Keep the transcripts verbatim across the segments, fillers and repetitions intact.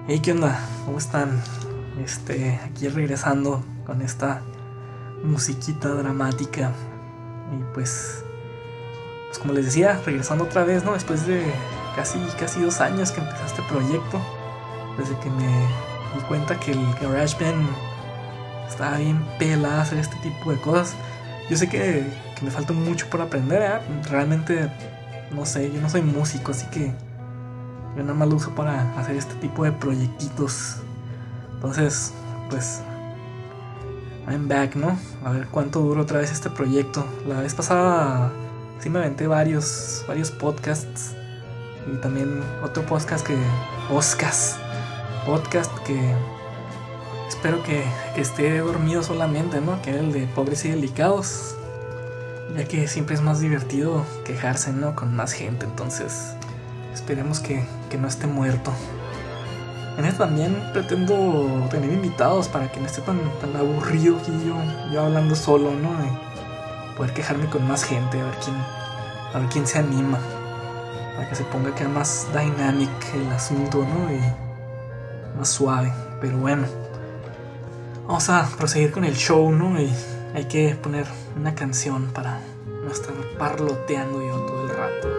Hey, ¿qué onda? ¿Cómo están? Este, aquí regresando con esta musiquita dramática. Y pues, pues como les decía, regresando otra vez, ¿no? Después de casi, casi dos años que empecé este proyecto. Desde que me di cuenta que el GarageBand estaba bien pelada a hacer este tipo de cosas. Yo sé que, que me falta mucho por aprender, ¿eh? Realmente, no sé, yo no soy músico, así que yo nada más lo uso para hacer este tipo de proyectitos. Entonces, pues, I'm back, ¿no? A ver cuánto dura otra vez este proyecto. La vez pasada sí me aventé varios, varios podcasts. Y también otro podcast que... Podcast. Podcast que... Espero que, que esté dormido solamente, ¿no? Que era el de Pobres y Delicados. Ya que siempre es más divertido quejarse, ¿no? Con más gente, entonces... Esperemos que, que no esté muerto. En este también pretendo tener invitados para que no esté tan, tan aburrido aquí yo, yo hablando solo, ¿no? De poder quejarme con más gente, a ver quién, a ver quién se anima. Para que se ponga acá más dynamic el asunto, ¿no? Y más suave. Pero bueno, vamos a proseguir con el show, ¿no? Y hay que poner una canción para no estar parloteando yo todo el rato.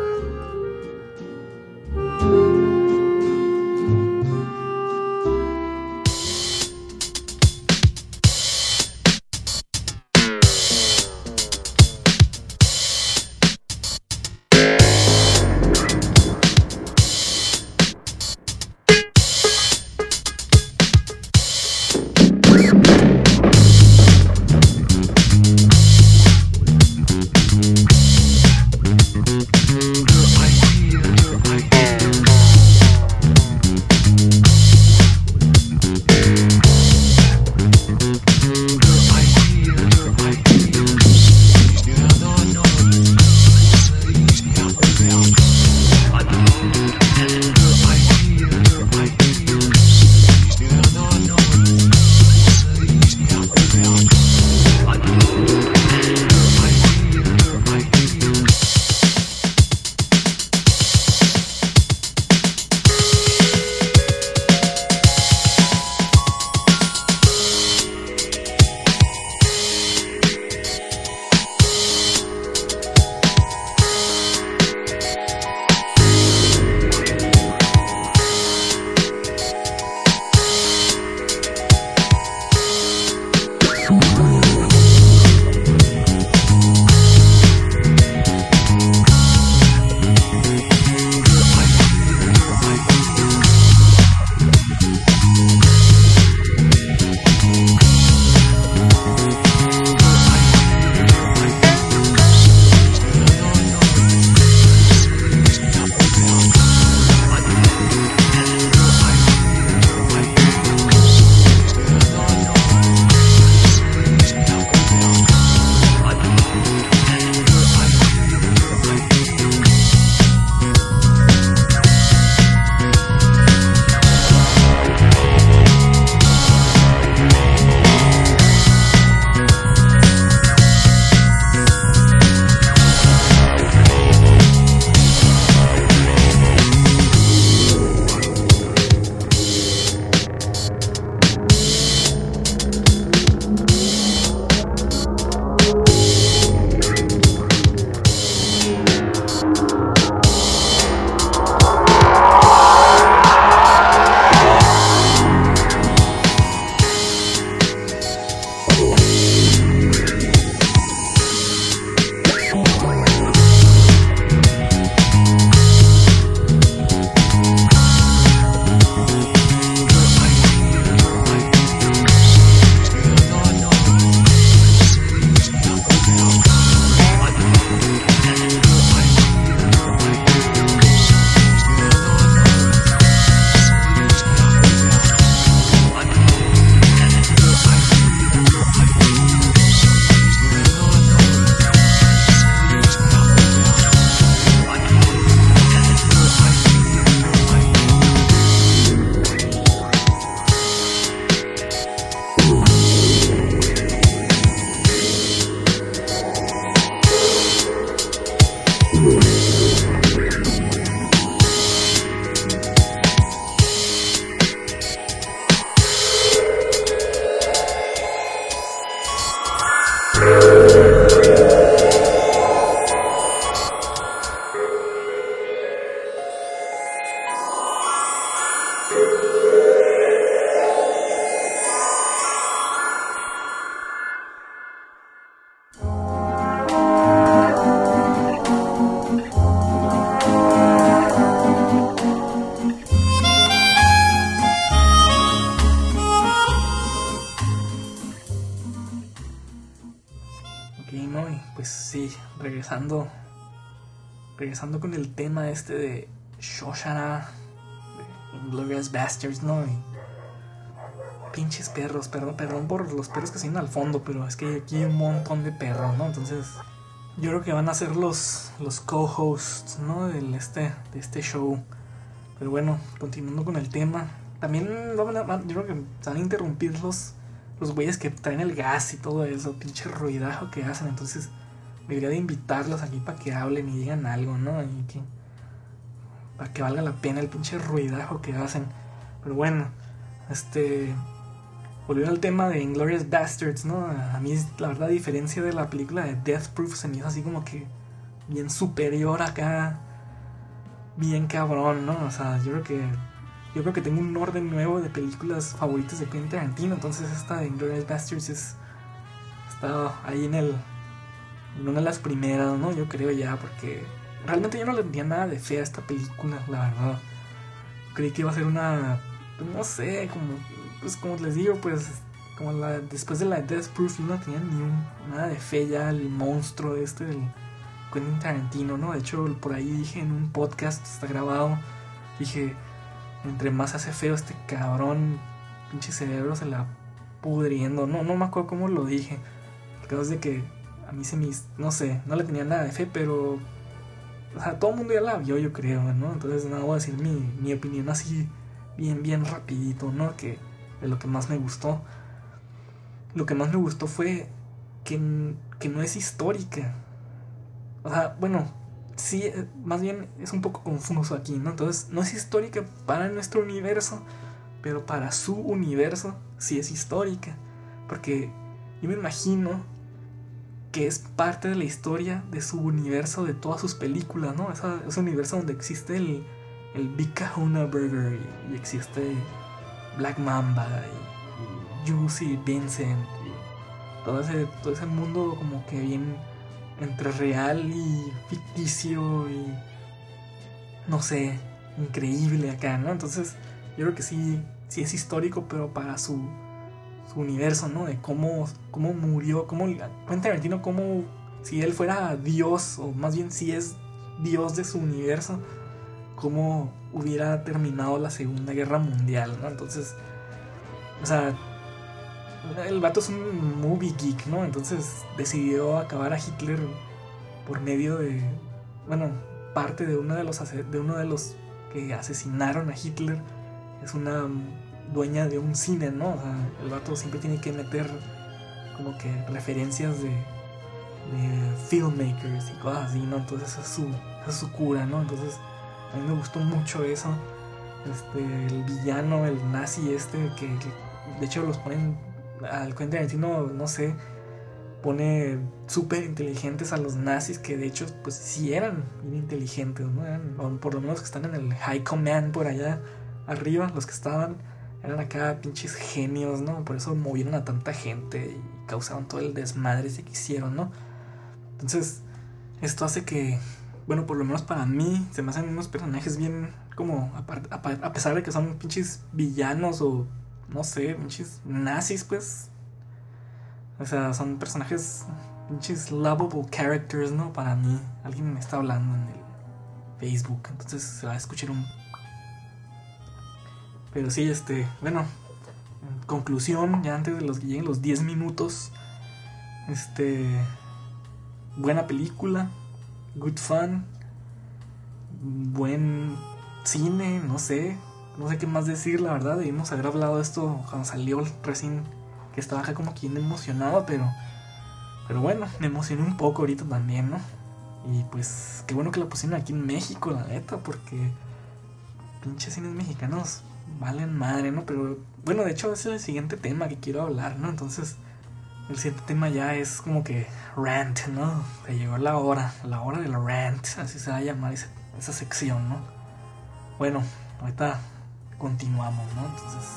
regresando regresando con el tema este de Shoshana, de Inglourious Basterds, ¿no? Y pinches perros, perdón, perdón por los perros que se vienen al fondo, pero es que aquí hay un montón de perros, ¿no? Entonces yo creo que van a ser los, los co-hosts, ¿no? Del este, de este show. Pero bueno, continuando con el tema, también van a, yo creo que se van a interrumpir los los güeyes que traen el gas y todo eso, pinche ruidajo que hacen. Entonces debería de invitarlos aquí para que hablen y digan algo, ¿no? Y que, para que valga la pena el pinche ruidajo que hacen. Pero bueno, este, volviendo al tema de Inglourious Basterds, ¿no? A mí, la verdad, a diferencia de la película de Death Proof, se me hizo así como que bien superior acá, bien cabrón, ¿no? O sea, yo creo que yo creo que tengo un orden nuevo de películas favoritas de Quentin Tarantino. Entonces esta de Inglourious Basterds es, está ahí en el en una de las primeras, ¿no? Yo creo ya, porque realmente yo no le tenía nada de fe a esta película, la verdad. Creí que iba a ser una, no sé, como, pues como les digo, pues como la después de la Death Proof yo no tenía ni un, nada de fe ya al monstruo este del Quentin Tarantino, ¿no? De hecho, por ahí dije en un podcast, está grabado, dije, entre más hace feo este cabrón, pinche cerebro se la pudriendo. No, no me acuerdo cómo lo dije. El caso es de que a mí se me, no sé, no le tenía nada de fe, pero, o sea, todo el mundo ya la vio, yo creo, ¿no? Entonces nada, voy a decir mi, mi opinión así, bien, bien rapidito, ¿no? Que de lo que más me gustó. Lo que más me gustó fue que, que no es histórica. O sea, bueno, sí, más bien es un poco confuso aquí, ¿no? Entonces, no es histórica para nuestro universo, pero para su universo sí es histórica. Porque yo me imagino que es parte de la historia de su universo, de todas sus películas, ¿no? Esa, ese universo donde existe el, el Big Kahuna Burger y, y existe Black Mamba y, y Juicy Vincent y todo ese, todo ese mundo como que bien entre real y ficticio y no sé, increíble acá, ¿no? Entonces yo creo que sí, sí es histórico, pero para su, su universo, ¿no? De cómo, cómo murió, cómo Quentin Tarantino, cómo si él fuera Dios, o más bien si es Dios de su universo, cómo hubiera terminado la Segunda Guerra Mundial, ¿no? Entonces, o sea, el vato es un movie geek, ¿no? Entonces decidió acabar a Hitler por medio de, bueno, parte de uno de los de uno de los que asesinaron a Hitler. Es una dueña de un cine, ¿no? O sea, el vato siempre tiene que meter como que referencias de, de filmmakers y cosas así, ¿no? Entonces esa es su, esa es su cura, ¿no? Entonces a mí me gustó mucho eso. Este, el villano, el nazi este, que, que de hecho los ponen al Quentin Tarantino, no sé, pone súper inteligentes a los nazis, que de hecho pues sí eran bien inteligentes, ¿no? Eran, o por lo menos que están en el High Command por allá arriba, los que estaban eran acá pinches genios, ¿no? Por eso movieron a tanta gente y causaron todo el desmadre que hicieron, ¿no? Entonces esto hace que, bueno, por lo menos para mí se me hacen unos personajes bien como, a, a, a pesar de que son pinches villanos o no sé, pinches nazis, pues, o sea, son personajes, pinches lovable characters, ¿no? Para mí, alguien me está hablando en el Facebook, entonces se va a escuchar un... Pero sí, este, bueno, en conclusión, ya antes de los que lleguen los diez minutos, este, buena película, good fun, buen cine, no sé, no sé qué más decir, la verdad. Debimos haber hablado de esto cuando salió recién, que estaba acá como quien emocionado, pero pero bueno, me emocioné un poco ahorita también, ¿no? Y pues qué bueno que la pusieron aquí en México, la neta, porque pinches cines mexicanos valen madre, ¿no? Pero bueno, de hecho ese es el siguiente tema que quiero hablar, ¿no? Entonces, El siguiente tema ya es como que rant, ¿no? Que llegó la hora, la hora del rant, así se va a llamar esa, esa sección, ¿no? Bueno, ahorita continuamos, ¿no? Entonces...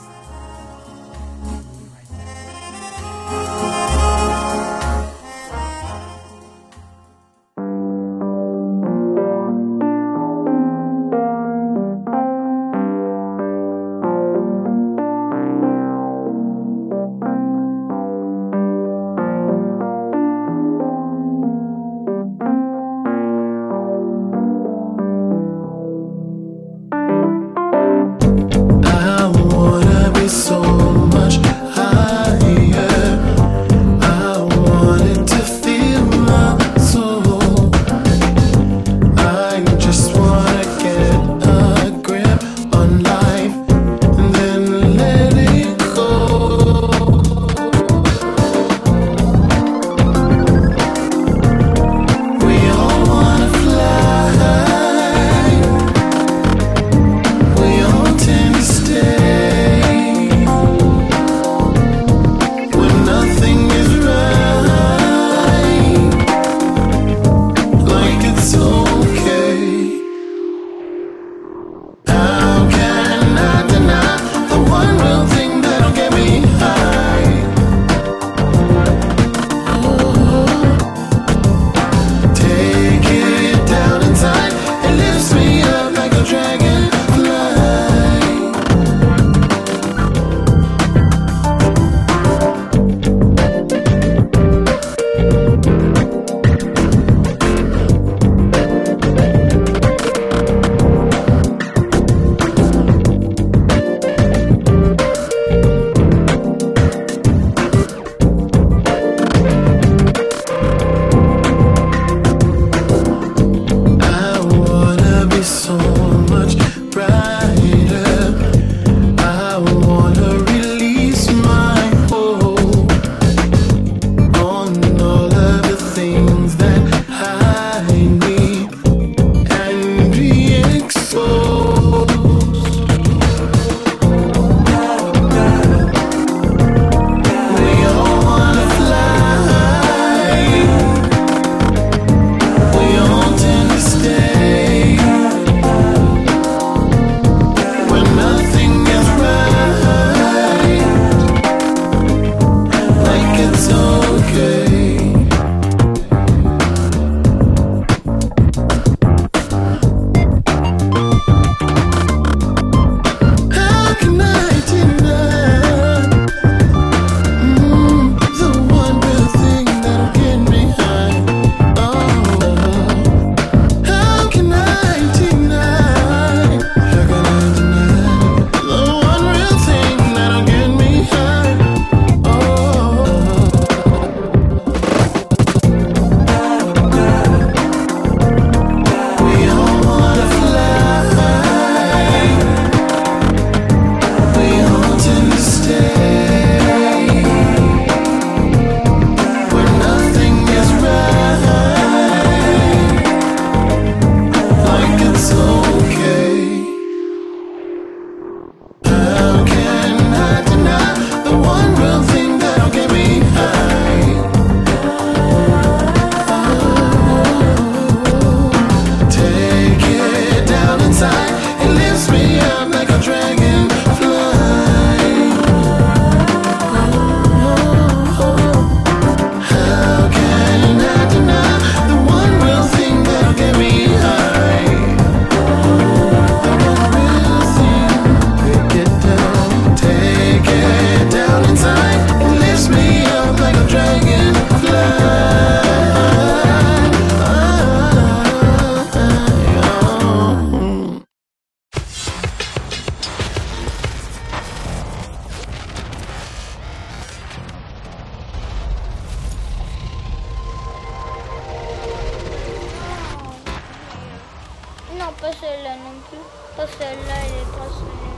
passerella non più. Passella e passella.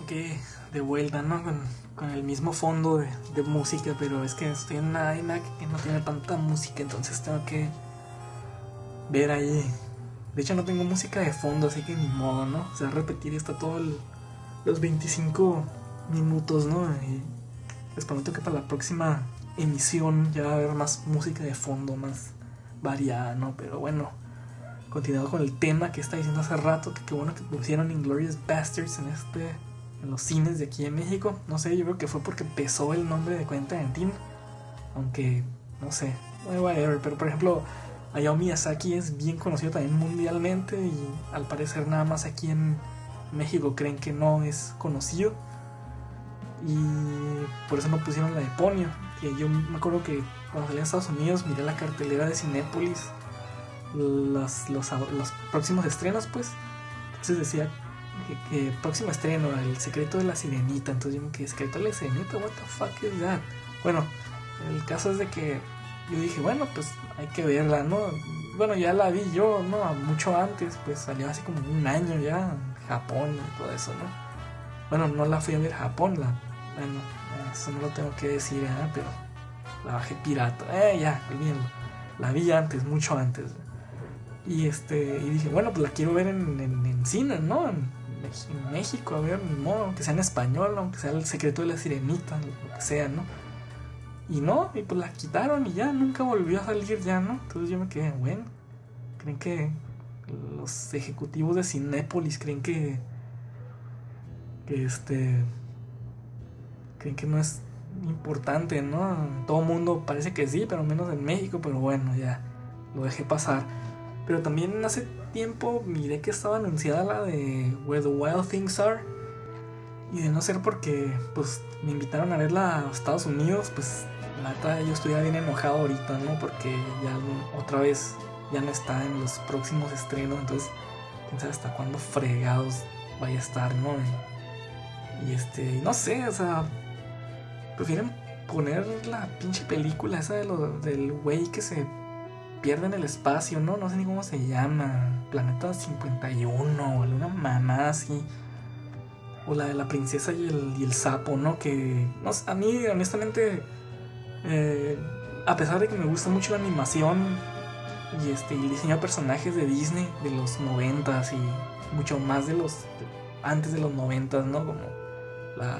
que de vuelta, ¿no? Con, con el mismo fondo de, de música, pero es que estoy en una iMac que no tiene tanta música, entonces tengo que ver ahí. De hecho no tengo música de fondo, así que ni modo, ¿no? O sea, repetir esto todos los veinticinco minutos, ¿no? Y les prometo que para la próxima emisión ya va a haber más música de fondo, más variada, ¿no? Pero bueno, continuando con el tema que estaba diciendo hace rato, que qué bueno que pusieron Inglourious Basterds en este, en los cines de aquí en México. No sé, yo creo que fue porque pesó el nombre de Quentin Tarantino, aunque no sé, whatever. Pero por ejemplo, Hayao Miyazaki es bien conocido también mundialmente y al parecer nada más aquí en México creen que no es conocido y por eso no pusieron la de Ponyo. Que yo me acuerdo que cuando salí a Estados Unidos miré la cartelera de Cinépolis, los, los, los próximos estrenos, pues. Entonces decía que, que próximo estreno, El secreto de la sirenita. Entonces yo me quedé, ¿secreto de la sirenita? What the fuck is that? Bueno, el caso es de que yo dije, bueno, pues hay que verla, ¿no? Bueno, ya la vi yo, ¿no? Mucho antes, pues salió así como un año ya en Japón y todo eso, ¿no? Bueno, no la fui a ver a Japón, la, bueno, eso no lo tengo que decir, ¿eh? Pero la bajé pirata, eh, ya, olvídenlo. La vi antes, mucho antes. Y este, y dije, bueno, pues la quiero ver en, en, en cine, ¿no? En, en México, a ver, ni modo, aunque sea en español, aunque sea El secreto de la sirenita, lo que sea, ¿no? Y no, y pues la quitaron y ya, nunca volvió a salir ya, ¿no? Entonces yo me quedé, bueno, ¿creen que los ejecutivos de Cinépolis creen que que este creen que no es importante, ¿no? Todo el mundo parece que sí, pero menos en México, pero bueno, ya lo dejé pasar. Pero también hace tiempo miré que estaba anunciada la de Where the Wild Things Are, y de no ser porque pues me invitaron a verla a Estados Unidos, pues la neta yo estuviera bien enojado ahorita, ¿no? Porque ya otra vez ya no está en los próximos estrenos, entonces quién sabe hasta cuándo fregados vaya a estar, ¿no? Y, y este, no sé, o sea, prefieren poner la pinche película esa de lo, del güey que se pierde en el espacio, ¿no? No sé ni cómo se llama, Planeta cincuenta y uno o alguna mamá así. O la de la princesa y el, y el sapo, ¿no? Que no sé, a mí honestamente, eh, a pesar de que me gusta mucho la animación y este y el diseño de personajes de Disney de los noventas y mucho más de los antes de los noventas, ¿no? Como la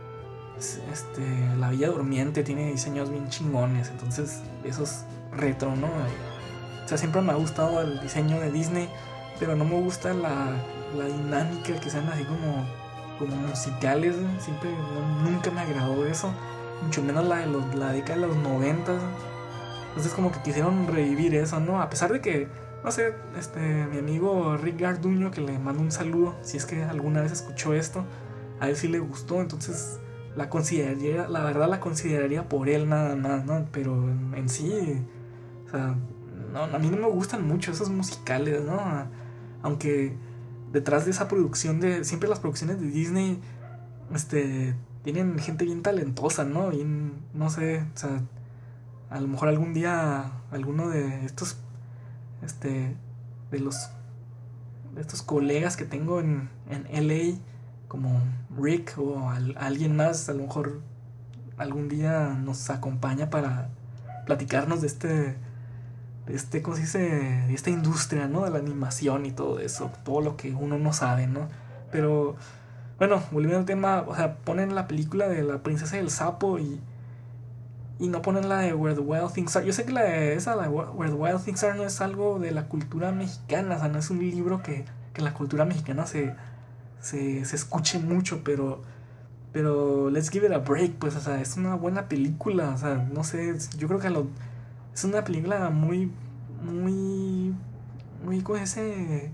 este la Bella Durmiente tiene diseños bien chingones, entonces esos retro, ¿no? O sea, siempre me ha gustado el diseño de Disney, pero no me gusta la, la dinámica que sean así como como musicales, siempre no, nunca me agradó eso, mucho menos la de los, la década de los noventas. Entonces como que quisieron revivir eso, ¿no? A pesar de que, no sé, este mi amigo Rick Garduño, que le mando un saludo si es que alguna vez escuchó esto, a él sí le gustó, entonces la consideraría, la verdad la consideraría por él nada más, ¿no? Pero en, en sí, o sea, no, a mí no me gustan mucho esos musicales, ¿no? Aunque detrás de esa producción, de siempre las producciones de Disney, este, tienen gente bien talentosa, ¿no? Bien, no sé, o sea, a lo mejor algún día alguno de estos, este, de los, de estos colegas que tengo en, en L A, como Rick o al, alguien más, a lo mejor algún día nos acompaña para platicarnos de este de este, ¿cómo se dice? De esta industria, ¿no? De la animación y todo eso, todo lo que uno no sabe, ¿no? Pero, bueno, volviendo al tema, o sea, ponen la película de la princesa y el sapo y y no ponen la de Where the Wild Things Are. Yo sé que la de esa, la de Where the Wild Things Are, no es algo de la cultura mexicana, o sea, no es un libro que, que en la cultura mexicana se, se, se escuche mucho, pero pero let's give it a break, pues, o sea, es una buena película, o sea, no sé, yo creo que lo es una película muy, muy, muy, ¿cómo se dice?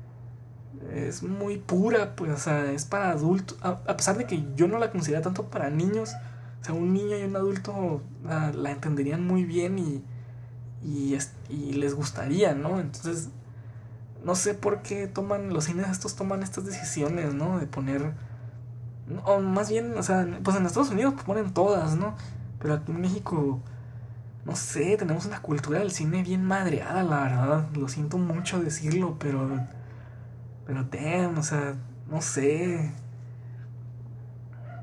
Es muy pura, pues, o sea, es para adultos. A, a pesar de que yo no la considero tanto para niños, o sea, un niño y un adulto la, la entenderían muy bien y, y, y les gustaría, ¿no? Entonces, no sé por qué toman, los cines estos toman estas decisiones, ¿no? De poner, o más bien, o sea, pues en Estados Unidos ponen todas, ¿no? Pero aquí en México, no sé, tenemos una cultura del cine bien madreada, la verdad. Lo siento mucho decirlo, pero... Pero damn, o sea, no sé.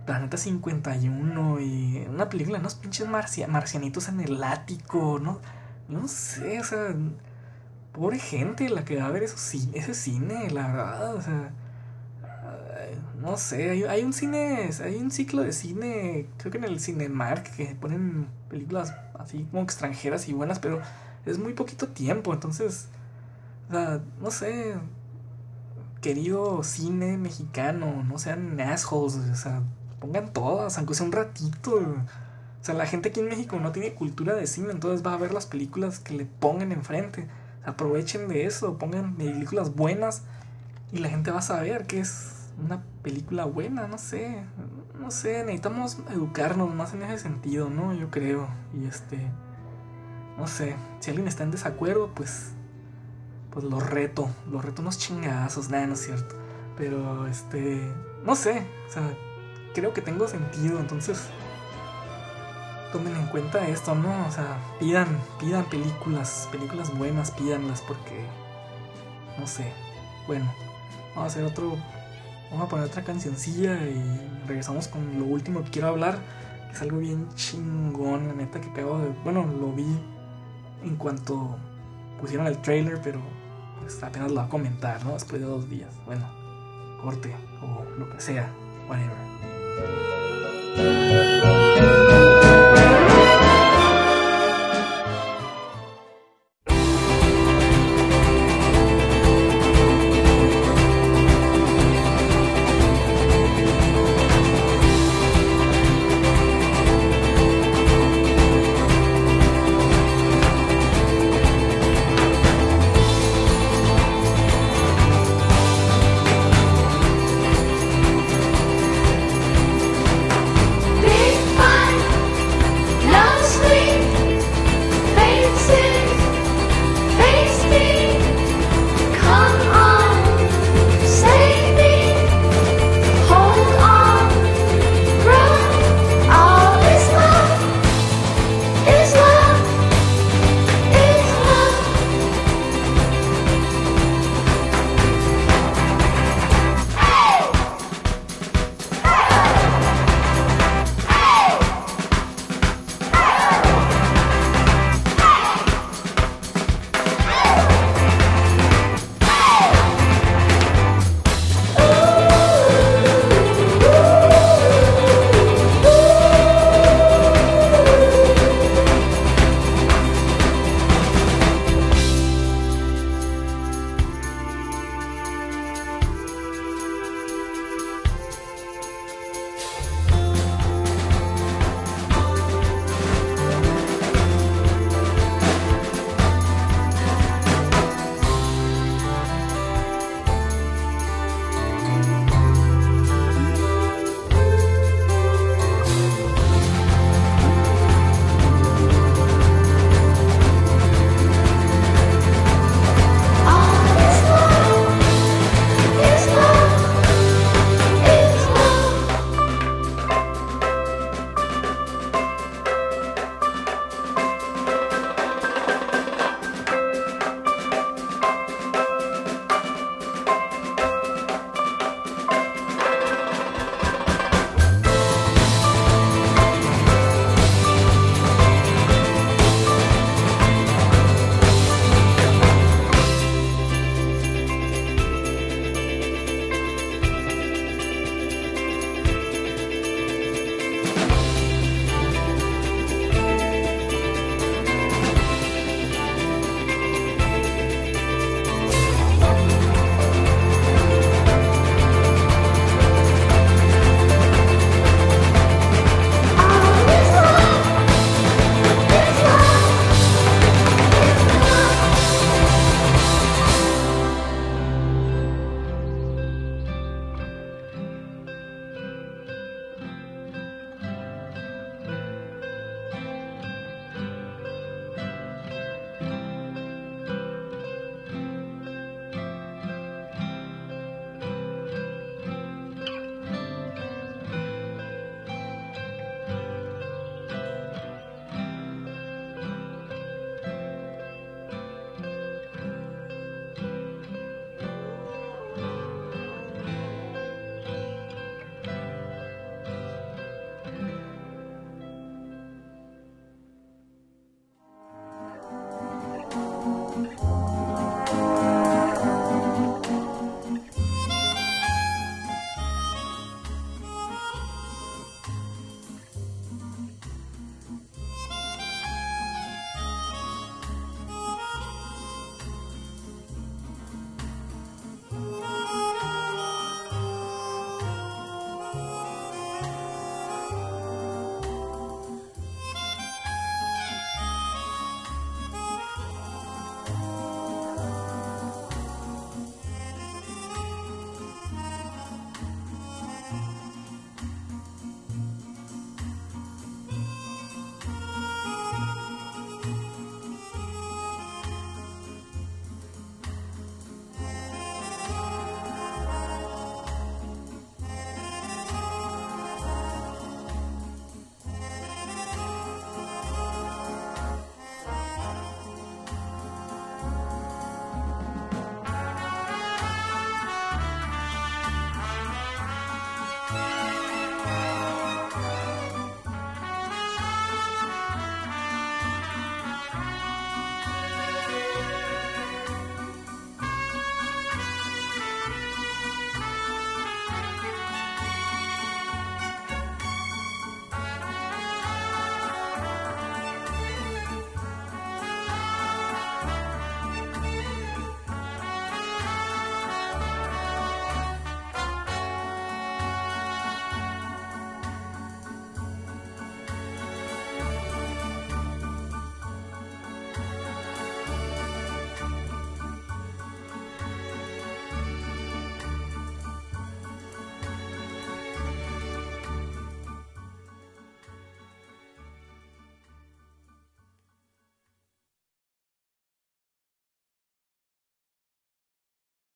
Planeta cincuenta y uno y una película de unos pinches marcia- marcianitos en el ático, ¿no? No sé, o sea, pobre gente la que va a ver eso, ese cine, la verdad, o sea, no sé, hay, hay un cine, hay un ciclo de cine, creo que en el Cinemark, que ponen películas así como extranjeras y buenas, pero es muy poquito tiempo, entonces, o sea, no sé, querido cine mexicano, no sean assholes, o sea, pongan todas, aunque sea un ratito. O sea, la gente aquí en México no tiene cultura de cine, entonces va a ver las películas que le pongan enfrente. Aprovechen de eso, pongan películas buenas y la gente va a saber que es una película buena, no sé. No sé, necesitamos educarnos más en ese sentido, ¿no? Yo creo. Y este, no sé, si alguien está en desacuerdo, pues pues lo reto, lo reto unos chingazos, nada, no es cierto. Pero este, no sé, o sea, creo que tengo sentido, entonces tomen en cuenta esto, ¿no? O sea, pidan, pidan películas, películas buenas, pídanlas porque, no sé. Bueno, vamos a hacer otro, vamos a poner otra cancioncilla y regresamos con lo último que quiero hablar, que es algo bien chingón, la neta que acabo de, bueno, lo vi en cuanto pusieron el trailer, pero pues apenas lo va a comentar, ¿no? Después de dos días. Bueno, corte o lo que sea, whatever.